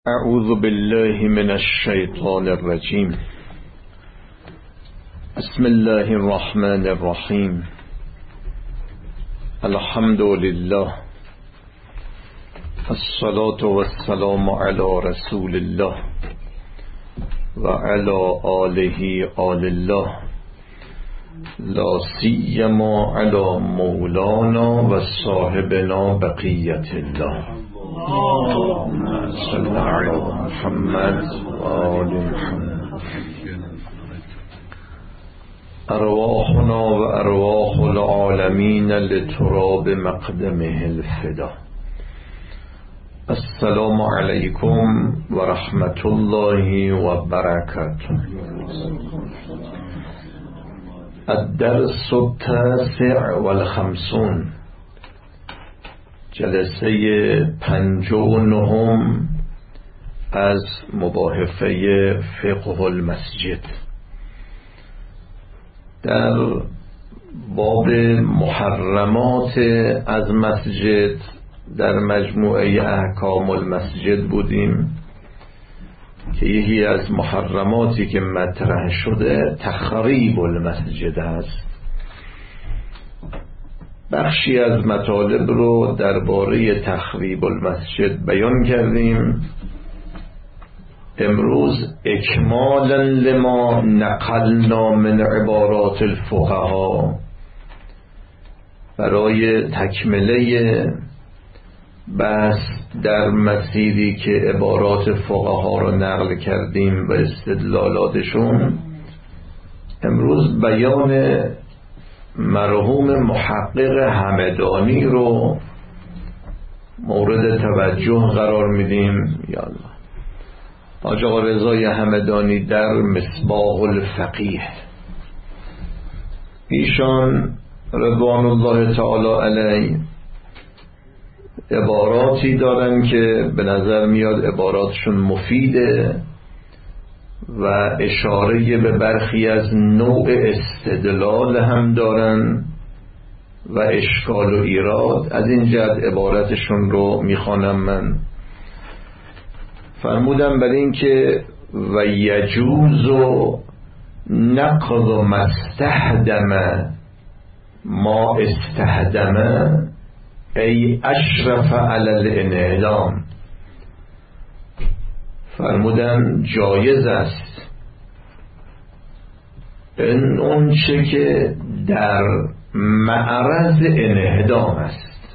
اعوذ بالله من الشیطان الرجیم. بسم الله الرحمن الرحیم. الحمد لله، الصلاة والسلام علی رسول الله و علی آله آل الله، لا سیما علی مولانا و صاحبنا بقیت الله. اللهم صل علی محمد و آل محمد. ارواحنا و ارواح العالمین لتراب مقدمه الفدا. السلام علیکم و رحمت الله و برکاته. الدرس التاسع والخمسون، جلسه 59 از مباحثه فقه المسجد. در باب محرمات از مسجد در مجموعه احکام المسجد بودیم که یکی از محرماتی که مطرح شده تخریب المسجد است. بخشی از مطالب رو درباره تخریب المسجد بیان کردیم. امروز اکمالا لما نقلنا من عبارات الفقها، برای تکمله بحث در مسیری که عبارات فقها رو نقل کردیم و استدلالاتشون، امروز بیان مرحوم محقق همدانی رو مورد توجه قرار میدیم. یا الله، حاج آقا رضای همدانی در مصباح الفقیه، ایشان رضوان الله تعالی علیه عباراتی دارن که به نظر میاد عباراتشون مفیده و اشاره به برخی از نوع استدلال هم دارن و اشکال و ایراد. از این جهت عبارتشون رو میخوانم. من فرمودم برای این که و یجوز نقض ما استهدم ما استهدم ای اشرف علی الانعدام. فرمودن جایز است این اون چه که در معرض انهدام است،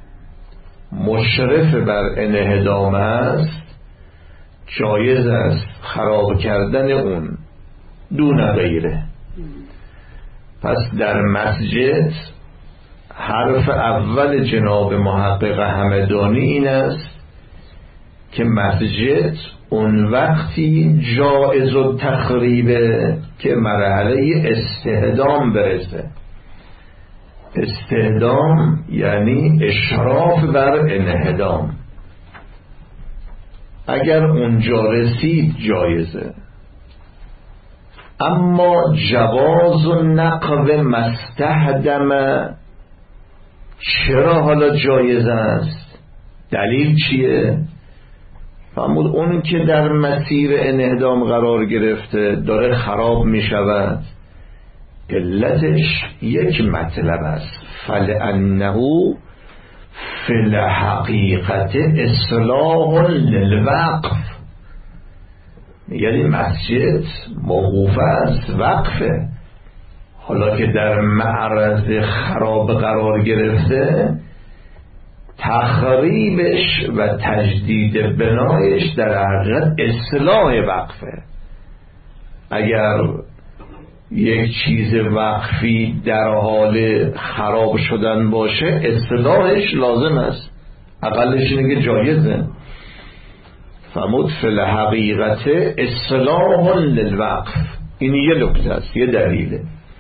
مشرف بر انهدام است، جایز است خراب کردن اون دون غیره. پس در مسجد حرف اول جناب محقق همدانی این است که مسجد اون وقتی جایز و تخریبه که مرحله استهدام برسه. استهدام یعنی اشراف بر انهدام. اگر اونجا رسید جایزه. اما جواز و نقض مستهدم چرا حالا جایز است؟ دلیل چیه؟ فرمود اون که در مسیر انهدام قرار گرفته داره خراب می شود، علتش یک مطلب است، فلأنه فی الحقیقت اصلاح للوقف. یعنی مسجد موقوف است، وقفه. حالا که در معرض خراب قرار گرفته، تخریبش و تجدید بنایش در حقیقت اصلاح وقفه. اگر یک چیز وقفی در حال خراب شدن باشه، اصلاحش لازم است، اقلش اینه که جایزه. فرمود فی الحقیقت اصلاح للوقف. این یه نکته است، یه دلیله.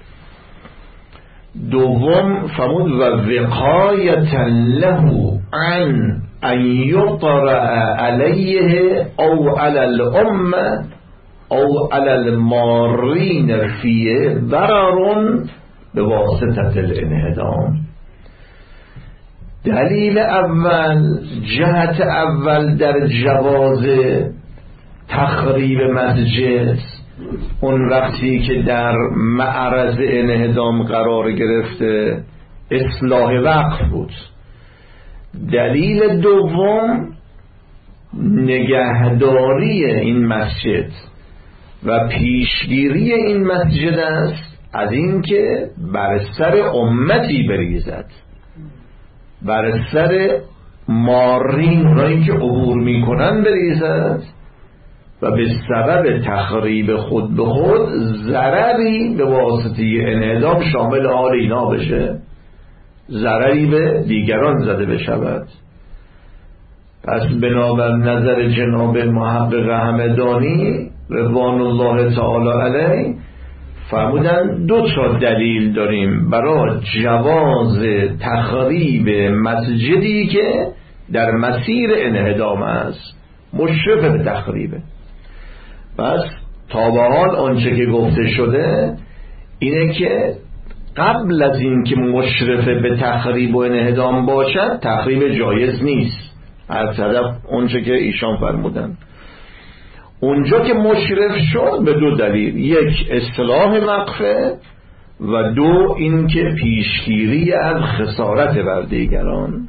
دوم فرمود و وقایت له عن ان یطرأ علیه او علی الامه او علی المارین فیه ضرر به واسطه الانهدام. دلیل اول، جهت اول در جواز تخریب مسجد اون وقتی که در معرض انهدام قرار گرفته اصلاح وقف بود. دلیل دوم نگهداری این مسجد و پیشگیری این مسجد است از این که بر سر امتی بریزد، بر سر مارین رایی که عبور میکنن بریزد و به سبب تخریب خود به خود ضرری به واسطه انهدام شامل حال اینا بشه، ضرری به دیگران زده بشود. پس بنابر نظر جناب محقق همدانی رضوان الله تعالی علیه فرمودن دو تا دلیل داریم برای جواز تخریب مسجدی که در مسیر انهدام است، مشرف به تخریبه. پس تا به حال آنچه که گفته شده اینه که قبل از این که مشرف به تخریب و انهدام باشد تخریب جایز نیست، از طرف اونچه که ایشان فرمودن. اونجا که مشرف شد به دو دلیل، یک اصلاح وقفه و دو این که پیشگیری از خسارت بر دیگران.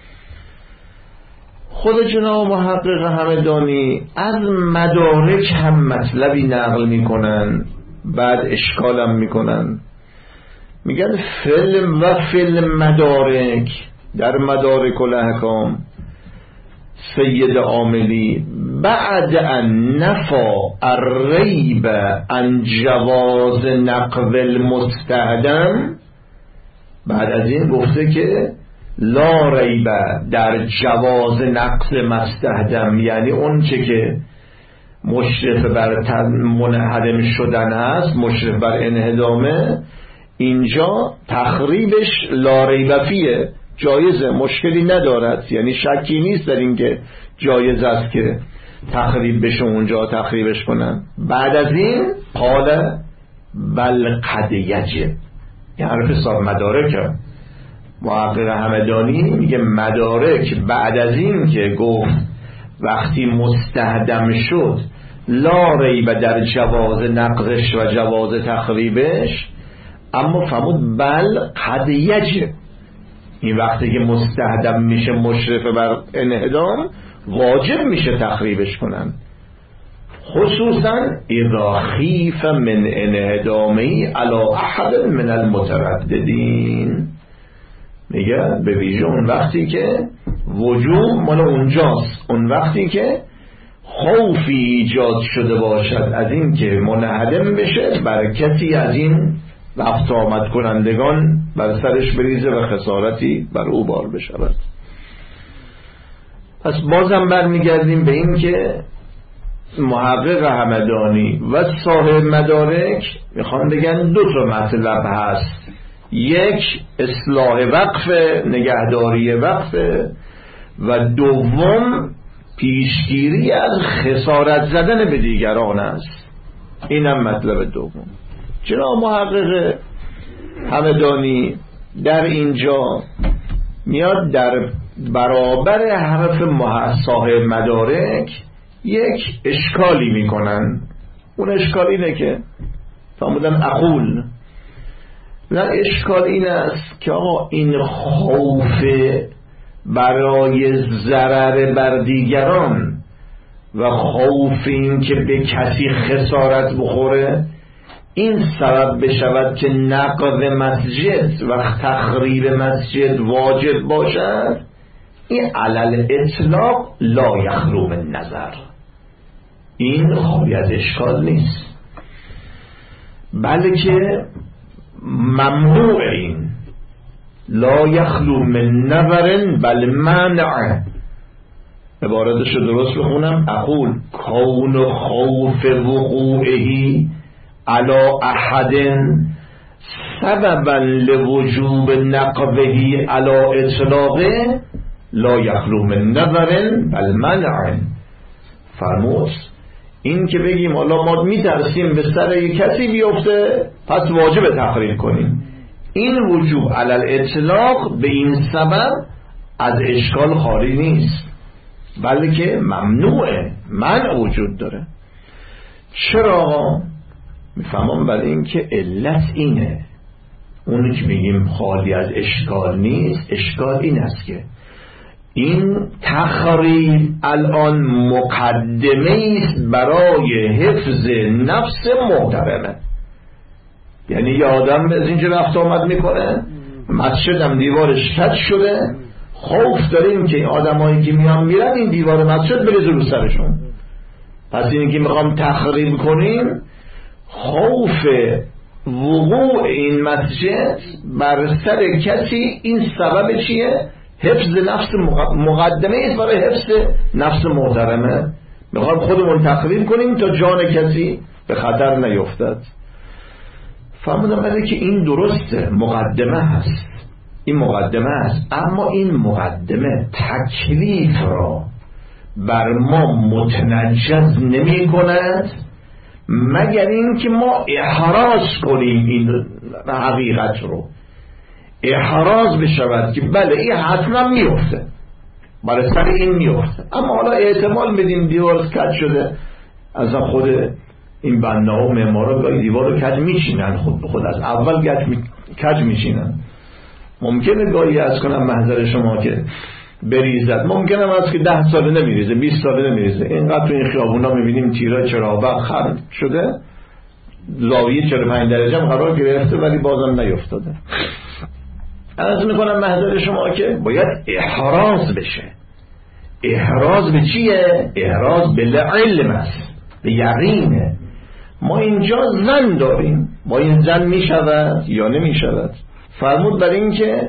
خود جناب محقق همدانی از مدارک هم مطلبی نقل میکنن، بعد اشکالم میکنن، میگن فیلم و فیلم مدارک، در مدارک الاحکام سید عاملی بعد ان نفا الریب عن جواز نقض المستهدم، بعد از این گفته که لا ریب در جواز نقض مستهدم، یعنی اون چه که مشرف بر منهدم شدن هست، مشرف بر انهدامه، اینجا تخریبش لا ریب فیه، جایزه، مشکلی ندارد، یعنی شکی نیست در این که جایز است که تخریب بشه، اونجا تخریبش کنن. بعد از این قال بل قد یجب، این حرف حساب مدارک محقق همدانی میگه مدارک بعد از این که گفت وقتی مستهدم شد لا ریب در جواز نقضش و جواز تخریبش، اما فرمود بل قد یجب، این وقتی که مستهدم میشه مشرف بر انهدام واجب میشه تخریبش کنن، خصوصا اذا خیف من انهدامی علی احد من المترددین، میگه به ویژه اون وقتی که وجوب مال اونجاست، اون وقتی که خوفی ایجاد شده باشد از این که منهدم بشه بر کسی از این رفت آمد کنندگان بر سرش بریزه و خسارتی بر او بار بشود. پس بازم برمیگردیم به این که محقق همدانی و صاحب مدارک میخوان بگن دو تا مطلب هست، یک اصلاح وقف، نگهداری وقف، و دوم پیشگیری از خسارت زدن به دیگران است. اینم مطلب دوم. جناب محقق همدانی در اینجا میاد در برابر حرف صاحب مدارک یک اشکالی میکنن. اون اشکال اینه که فرمودن اقول، نه، اشکال این است که آقا این خوف برای ضرر بر دیگران و خوف این که به کسی خسارت بخوره این سبب بشود که نقض مسجد و تخریب مسجد واجب باشد، این علل اطلاق لا یخلو من نظر، این خالی از اشکال نیست، بلکه ممنوع، این لا یخلو من نظر بل منع. عبارتشو درست بخونم، اقول کون خوف وقوعه علی احد سببا لوجوب نقضه علی اطلاقه لا یخلو من نظر بل منع. فرمود این که بگیم حالا ما میترسیم به سر یک کسی بیفته پس واجب تخریب کنیم، این وجوب علی الاطلاق به این سبب از اشکال خالی نیست، بلکه ممنوعه، منع وجود داره. چرا؟ میفهمم برای این که علت اینه، اونی که میگیم خالی از اشکال نیست، اشکال این است که این تخریب الان مقدمه است برای حفظ نفس محترمه. یعنی یه آدم از اینجا رفت آمد میکنه، مسجدم دیوارش کج شده، خوف داریم که آدمایی که میان میرن این دیوار مسجد بریزه رو سرشون. پس اینی که میخوام تخریب کنیم، خوف وقوع این مسجد بر سر کسی، این سبب چیه؟ حفظ نفس مقدمه است برای حفظ نفس محترمه. میخوام خودمون تخریب کنیم تا جان کسی به خطر نیفتد. فهمیدم بله که این درسته، مقدمه هست، این مقدمه هست، اما این مقدمه تکلیف را بر ما متنجز نمی کند مگر این که ما احراز کنیم این حقیقت رو، احراز بشود که بله این حتما میفته، برای سر این میفته، اما حالا احتمال بدیم دیوار کج شده، از خود این بنا و معمارا گاهی دیوار رو کج میچینن، خود از اول کج میچینن. ممکنه گاهی از کنم محضر شما که بریزد، ممکنه از که 10 ساله نمیریزه، 20 ساله نمیریزه. اینقدر تو این خیابونا میبینیم تیرای چراغ خرد شده، زاویه 45 درجه هم قرار گرفته ولی بازم نیفتاده. عرض میکنم محضر شما که باید احراز بشه. احراز به چیه؟ احراز به علم است، به یقینه. ما اینجا زن داریم، با این زن میشود یا نمیشود؟ فرمود بر این که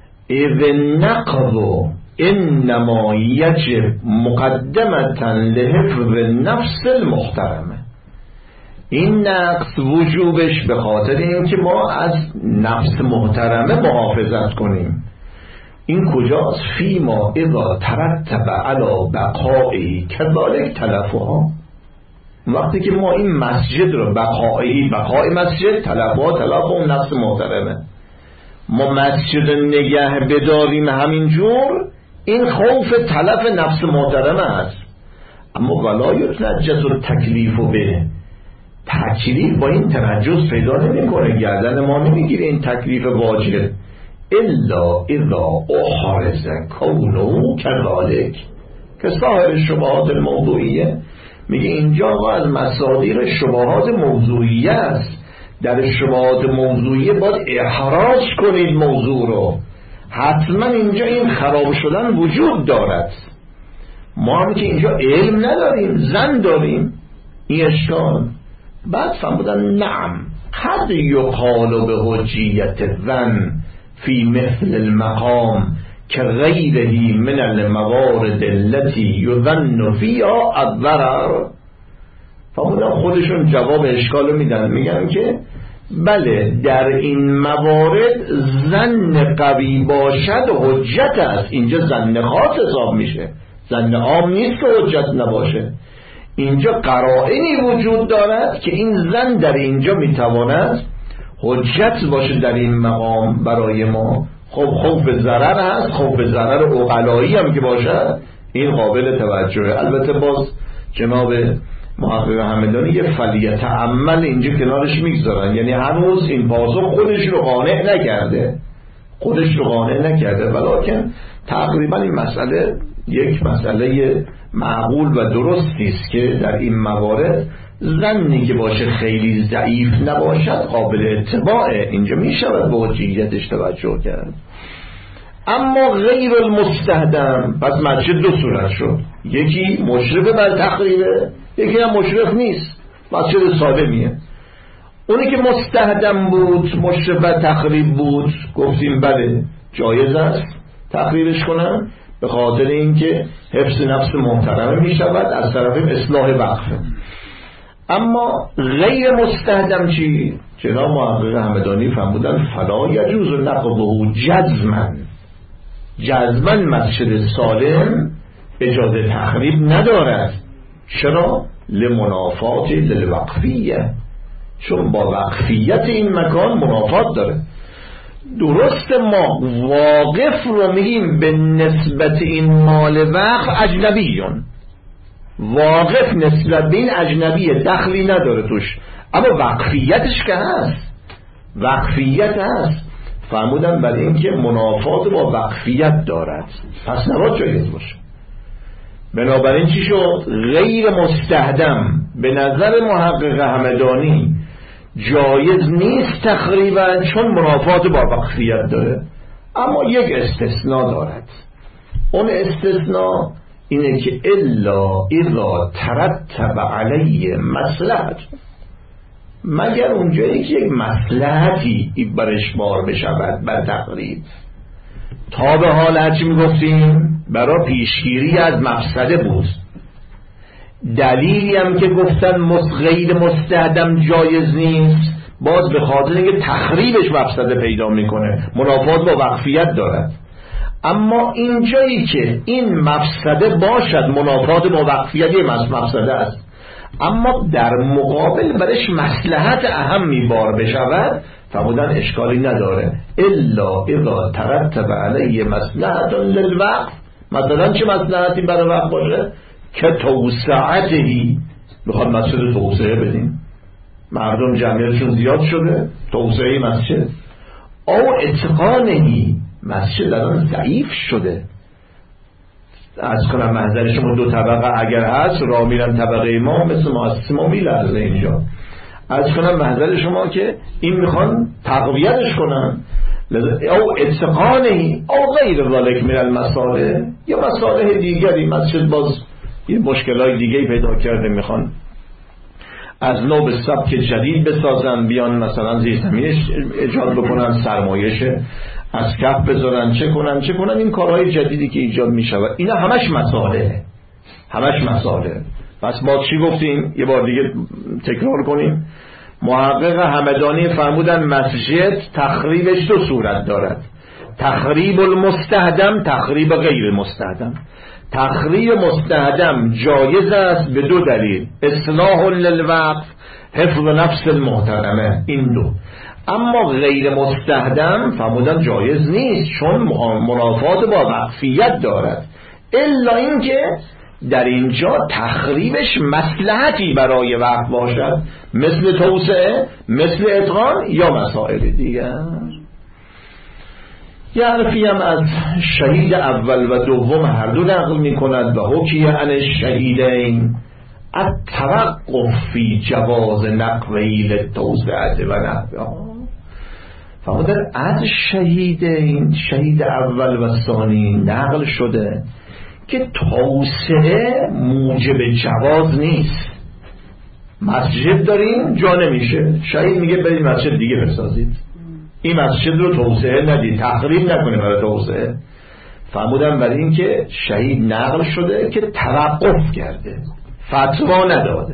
اذ نقض انما یجب مقدمتا لحفظ نفس المحترمه. این نقص وجوبش به خاطر این که ما از نفس محترمه محافظت کنیم. این کجاست؟ فیما اذا ترتب علی بقائه کذالک تلفها. وقتی که ما این مسجد رو بقای مسجد، تلف اون نفس محترمه، ما مسجد نگه بداریم همینجور، این خوف تلف نفس محترمه است. اما ولا یتنجز التکلیف به، تکلیف با این تنجز پیدا نمیکنه، گردن ما نمیگیره این تکلیف واجب، الا اذا احرز کونه کذالک، که سایر شبهات الموضوعیه. میگه اینجا از مصادر شبهات موضوعیه است، در شبهات موضوعیه باید احراز کنید موضوع رو، حتما اینجا این خراب شدن وجود دارد. ما هم که اینجا علم نداریم، زن داریم، این اشکال. بعد فهمیدن نعم قد یقال به حجیت زن فی مثل المقام که غیره من الموارد التي یظن فیها الضرر. فهمیدن خودشون جواب اشکال میدن، میگن که بله در این موارد ظن قوی باشد حجت است. اینجا ظن خاص حساب میشه، ظن عام نیست که حجت نباشه. اینجا قرائنی وجود دارد که این ظن در اینجا میتواند حجت باشه در این مقام برای ما. خب خوف ضرر هست، خوف ضرر عقلایی هم که باشه این قابل توجهه. البته باز جناب محقق همدانی یه فلیتأمل اینجا کنارش میگذارن، یعنی هنوز این پاسخ خودش رو قانع نکرده، ولیکن تقریبا این مسئله یک مسئله معقول و درستی است که در این موارد ظنی که باشه خیلی ضعیف نباشد قابل اتباعه، اینجا میشود به حجیتش توجه کرد. اما غیر المستهدم، پس مسجد دو صورت شد، یکی مشرف بر تخریبه، یکی هم مشرف نیست، مسجد سالمیه. اونی که مستهدم بود، مشرف بر تخریب بود، گفتیم بله جایز است تخریبش کنن، به خاطر اینکه حفظ نفس محترمه می شود، از طرف اصلاح وقفه. اما غیر مستهدم چی؟ جناب محقق همدانی فرمودن فلا یجوز نقضه جزما مسجد سالم اجازه تخریب ندارد. چرا؟ لمنافات للوقفیه، چون با وقفیت این مکان منافات داره. درست ما واقف رو میگیم به نسبت این مال وقف اجنبیون، واقف نسبت به این اجنبیه، دخلی نداره توش، اما وقفیتش که هست، وقفیت هست. فرمودن برای این که منافات با وقفیت دارد پس نباید جایز باشه. بنابراین چی شد؟ غیر مستهدم به نظر محقق همدانی جایز نیست تقریبا، چون منافات با وقفیت داره. اما یک استثناء دارد، اون استثناء اینه که الا اذا ترتب علیه مصلحت، مگر اونجایی که یک مصلحتی برش بار بشود بر تقریب. تا به حال هرچی میگفتیم برای پیشگیری از مفسده بود. دلیلی هم که گفتن غیر مستهدم جایز نیست، باز به خاطر اینکه تخریبش مفسده پیدا میکنه، منافات با وقفیت دارد. اما اینجایی که این مفسده باشد منافات با وقفیت مفسده است، اما در مقابل برش مصلحت اهمی بار بشود، فرمودن اشکالی نداره الا اذا ترتب علیه مصلحت للوقف. مثلا چه مصلحتی برای وقف باشه؟ که توسعتی، میخواد مسجد توسعه بدیم، مردم جمعیتشون زیاد شده، توسعه مسجد، او اتقانهی، مسجد الان ضعیف شده. از کنم محضر شما دو طبقه اگر هست راه میرن طبقه ما مثل مؤسسه ما میلرزه اینجا. از کنم محضر شما که این میخوان تقویتش کنن، او اتقانهی او غیر ذالک من المصالح، یا مصالح دیگری، مسجد باز یه مشکلات دیگه پیدا کرده، میخوان از نو به سبک جدید بسازن، بیان مثلا زیرزمینش ایجاد بکنن، سرمایشه از کف بذارن، چه کنن این کارهای جدیدی که ایجاد میشود، اینا همش مصالحه، همش مصالحه. پس ما چی گفتیم؟ یه بار دیگه تکرار کنیم. محقق همدانی فرمودن مسجد تخریبش دو صورت دارد: تخریب المستهدم، تخریب غیر مستهدم. تخریب مستهدم جایز است به دو دلیل: اصلاح للوقف، حفظ نفس المحترمه، این دو. اما غیر مستهدم فرمودن جایز نیست، چون منافات با وقفیت دارد، الا اینکه در اینجا تخریبش مصلحتی برای وقف باشد، مثل توسعه، مثل اتقان یا مسائل دیگر. یه حرفی هم از شهید اول و دوم هر دو نقل می کند و حکی عن الشهیدین التوقف فی جواز نقوی للتوسعه و نحوها. فرمودن از شهیدین، شهید اول و ثانی، نقل شده که توسعه موجب جواز نیست. مسجد داریم جا نمیشه، شهید میگه برید مسجد دیگه بسازید، این مسجد رو توسعه ندید، تخریب نکنید برای توسعه. فرمودن برای این که شهید نقل شده که توقف کرده، فتوا نداده،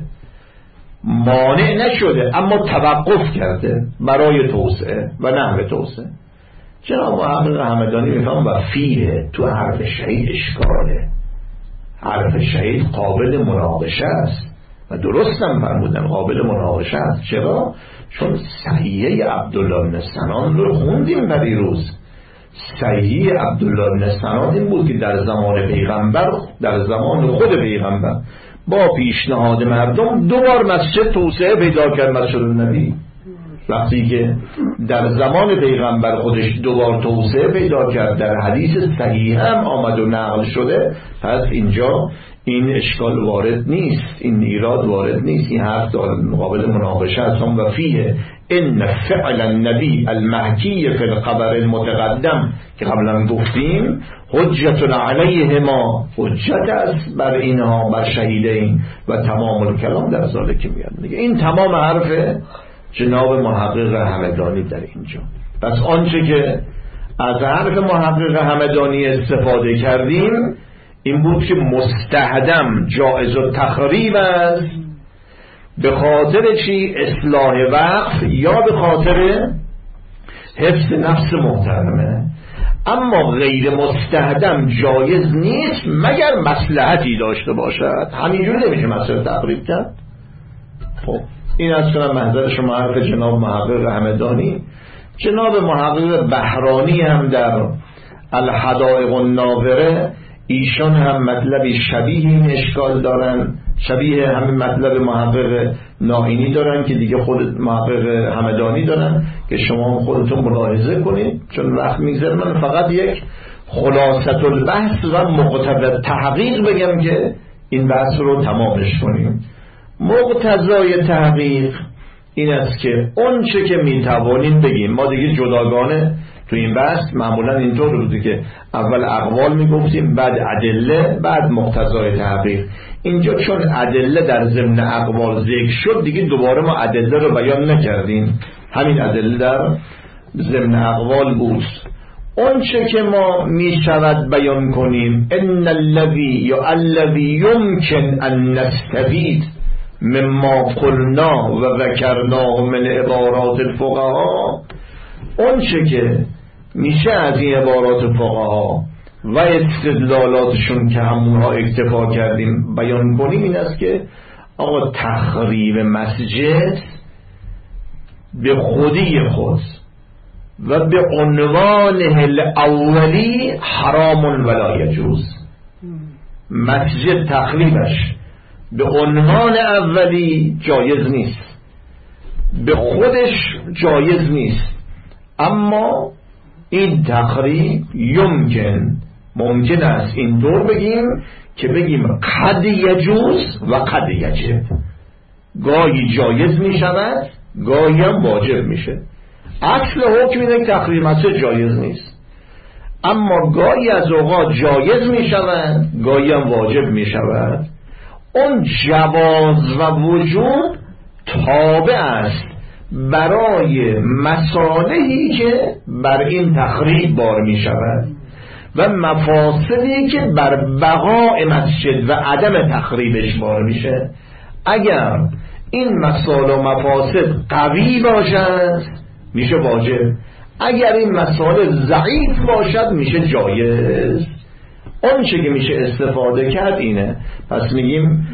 مانع نشده، اما توقف کرده برای توسعه و نحو توسعه. جناب محقق همدانی میفهم و فیه، تو حرف شهید اشکاله، حرف شهید قابل مناقشه است و درست هم فرمودن قابل مناقشه است. چرا؟ چون صحیحه عبدالله بن سنان رو خوندیم پریروز. صحیحه عبدالله بن سنان این بود که در زمان پیغمبر، در زمان خود پیغمبر با پیشنهاد مردم دو بار مسجد توسعه پیدا کرد، مسجد نبی. وقتی که در زمان پیغمبر خودش دوبار توسعه پیدا کرد، در حدیث صحیح هم آمد و نقل شده، پس اینجا این اشکال وارد نیست، این ایراد وارد نیست، این حرف قابل مناقشه است. و فیه ان فعل النبی المحکی فی الخبر المتقدم که قبلا گفتیم حجت علیه ما، حجت است بر اینها، بر شهیدین و تمام الکلام در ذالک که میاد دیگه. این تمام حرف جناب محقق همدانی در اینجا. پس آنچه که از حرف محقق همدانی استفاده کردیم این بود که مستهدم جائز و تخریب است به خاطر چی؟ اصلاح وقف یا به خاطر حفظ نفس محترمه. اما غیر مستهدم جایز نیست مگر مصلحتی داشته باشد. همینجوری نمیشه مسئله تقریب کرد. خب این از کنم محضر شما حرف جناب محقق همدانی جناب محقق بهرانی هم در الحدائق الناظره ایشان هم مطلبی شبیه این اشکال دارن، شبیه همین مطلب محقق نائینی دارن که دیگه خود محقق همدانی دارن که شما خودتون ملاحظه کنید. چون وقت میگذره من فقط یک خلاصة البحث و مقتضی تحقیق بگم که این بحث رو تمامش کنیم. مقتضای تحقیق این است که اون چه که میتوانیم بگیم، ما دیگه جداگانه تو این بحث معمولا اینطور بوده که اول اقوال میگفتیم، بعد ادله، بعد مقتضای تحقیق. اینجا چون ادله در ضمن اقوال ذکر شد دیگه دوباره ما ادله رو بیان نکردیم، همین ادله در ضمن اقوال بود. اون چه که ما میشود بیان کنیم، ان الذی یمکن ان نستفید مما قلنا و ذکرناه من عبارات الفقهاء، اون چه که میشه از این عبارات فقها و استدلالاتشون که همونها اکتفا کردیم بیان کنیم، این است که آقا تخریب مسجد به خودی خود و به عنوانه الاولی حرام ولا یجوز. مسجد تخریبش به عنوان اولی جایز نیست، به خودش جایز نیست، اما این تخریب ممکن است اینطور بگیم که بگیم قد یجوز و قد یجب، گاهی جایز می شود گاهی هم واجب میشه. اصل حکم اینه که تخریب مسجد جایز نیست، اما گاهی از اوقات جایز می شود گاهی هم واجب می شود. اون جواز و وجوب تابع است برای مصالحی که بر این تخریب بار می شود و مفاسدی که بر بقاء مسجد و عدم تخریبش بار میشه. اگر این مصالح و مفاسد قوی باشد میشه واجب، اگر این مصالح ضعیف باشد میشه جایز. اون چه که میشه استفاده کرد اینه. پس میگیم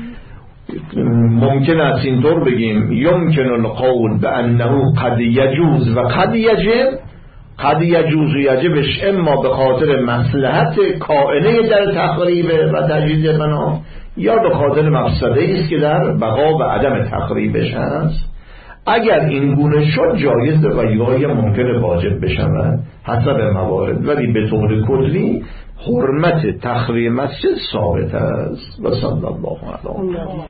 ممکن است اینطور بگیم یمکن القول بانه قد یجوز و قد یجب. قد یجوز و یجبش اما به خاطر مصلحت کائنه در تخریب و تجدید بنا، یا به خاطر مفسده است که در بقا و عدم تخریبش هست. اگر این گونه شد جایز و یا ممکن واجب بشود حسب موارد، ولی به طور کلی حرمت تخریب مسجد ثابت است. و صلی الله علیه